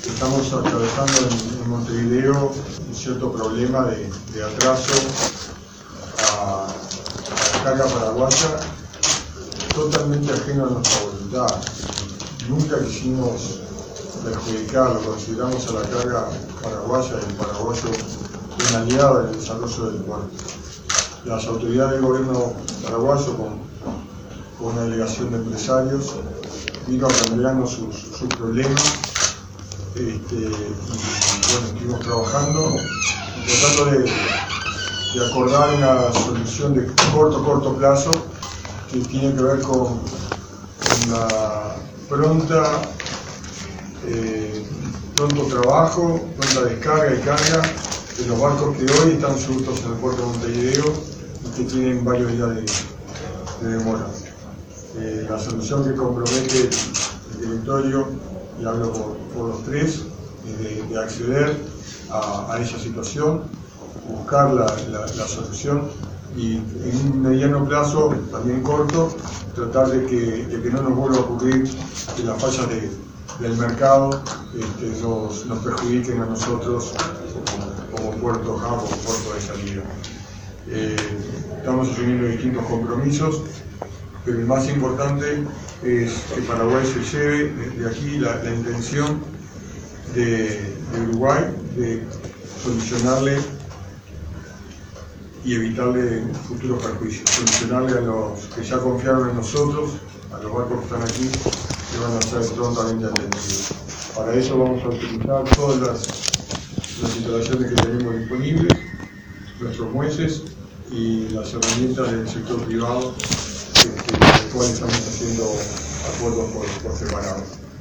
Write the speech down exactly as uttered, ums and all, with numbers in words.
estamos atravesando en, en Montevideo un cierto problema de, de atraso a, a la carga paraguaya, totalmente ajeno a nuestra voluntad. Nunca quisimos perjudicarlo, consideramos a la carga paraguaya y el paraguayo un aliado en el desarrollo del puerto. Las autoridades del gobierno paraguayo, con, con una delegación de empresarios, vino a plantearnos sus, sus problemas. Este, y bueno, estuvimos trabajando, tratando de, de acordar una solución de corto, corto plazo que tiene que ver con, con la pronta, eh, pronto trabajo, pronta descarga y carga de los barcos que hoy están sustos en el puerto de Montevideo y que tienen varios días de, de demora. Eh, la solución que compromete el directorio, y hablo por, por los tres, es de, de acceder a, a esa situación, buscar la, la, la solución y en un mediano plazo, también corto, tratar de que, de que no nos vuelva a ocurrir que las fallas de, del mercado este, nos, nos perjudiquen a nosotros como, como puerto hub, como puerto de salida. Eh, estamos asumiendo distintos compromisos, pero el más importante es que Paraguay se lleve desde aquí la, la intención de, de Uruguay de solucionarle y evitarle futuros perjuicios, solucionarle a los que ya confiaron en nosotros, a los barcos que están aquí, que van a ser prontamente atendidos. Para eso vamos a utilizar todas las, las instalaciones que tenemos disponibles, nuestros muelles y las herramientas del sector privado, este, con los cuales estamos haciendo acuerdos por, por separado.